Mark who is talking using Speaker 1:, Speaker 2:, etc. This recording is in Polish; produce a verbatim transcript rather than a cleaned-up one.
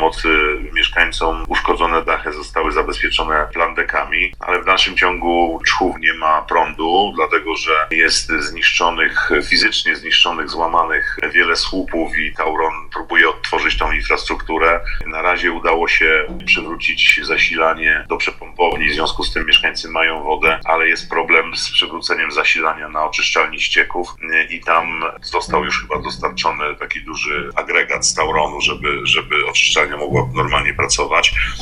Speaker 1: pomocy mieszkańcom. Uszkodzone dachy zostały zabezpieczone plandekami, ale w dalszym ciągu Czchów nie ma prądu, dlatego że jest zniszczonych, fizycznie zniszczonych, złamanych wiele słupów i Tauron próbuje odtworzyć tą infrastrukturę. Na razie udało się przywrócić zasilanie do przepompowni, w związku z tym mieszkańcy mają wodę, ale jest problem z przywróceniem zasilania na oczyszczalni ścieków i tam został już chyba dostarczony taki duży agregat z Tauronu, żeby, żeby oczyszczalnia mogła normalnie pracować.